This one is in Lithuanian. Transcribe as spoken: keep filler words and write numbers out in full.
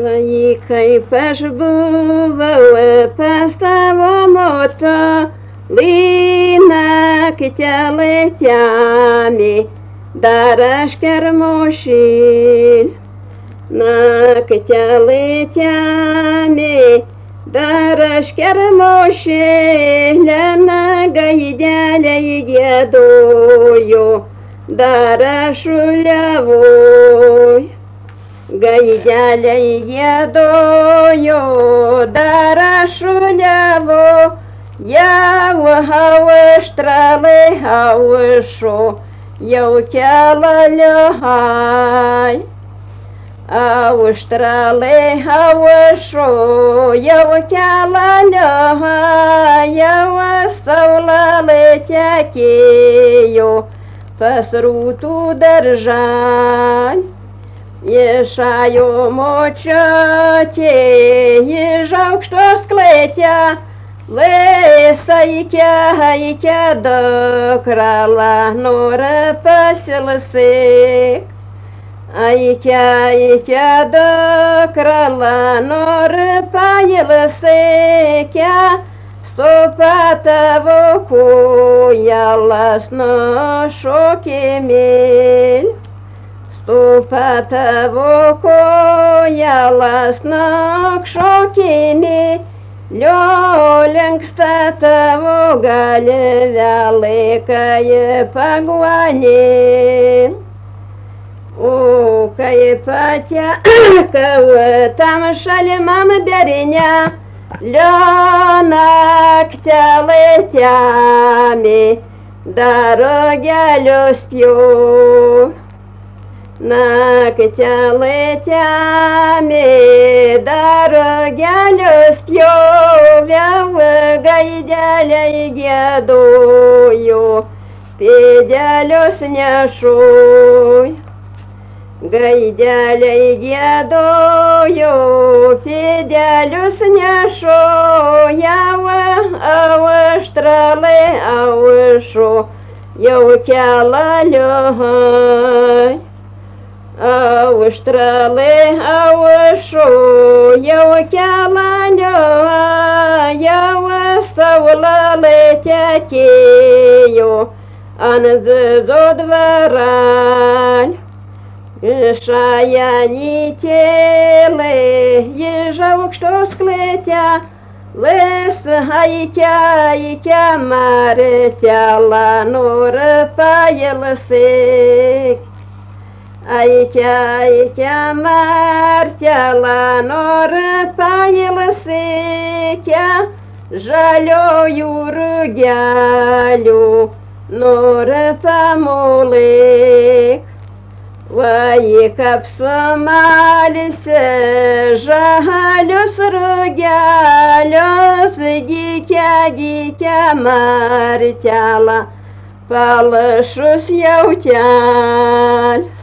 Vai kaip aš buvau pas savo moto, naktį laitėmi, dar aš kermošil. Naktį laitėmi, dar aš kermošil, gaidelę įgėdoju, dar aš uliavoj. Gaidelę įgėdoju, dar aš uliavoj. Jau auštralai aušo, jau kelaliohai. Auštralai aušo, jau kelaliohai, jau saulalai tekėjo pas rūtų daržal. Išajo močiutė iš aukštos klėtė, laisa įkė, įkė dukrala, nori pasilsyk. Įkė, įkė dukrala, nori pailsyk, su patavo kojelas nušokėmėl. Su patavo kojelas nušokėmėl. Lio lenksta tavo galvelė, kai paguanė. O kai patekau tam šalimam derinę, lio naktį laitėmi, dar rugelius pjau. Naktį laitėmi, dar rugelius pjau, gaidelę įgėdoju, pėdelius nešoj. Gaidelę įgėdoju, pėdelius nešoj, jau auštralai aušo, jau kelaliohai. Auštralai aušo, jau kelaliohai, jau saulalai tekėjo ant zizo dvaral. Šajanytėlė iš aukštos klėtė, laisa įkė, įkė martelą, nori pailsyk. Įkė, įkė martelą, nori pailsyk, žaliojų rugelių, nori pamulyk. Vai kaip sumalsi žalius rugelius, gykia, gykia martelą, palašus jautelis.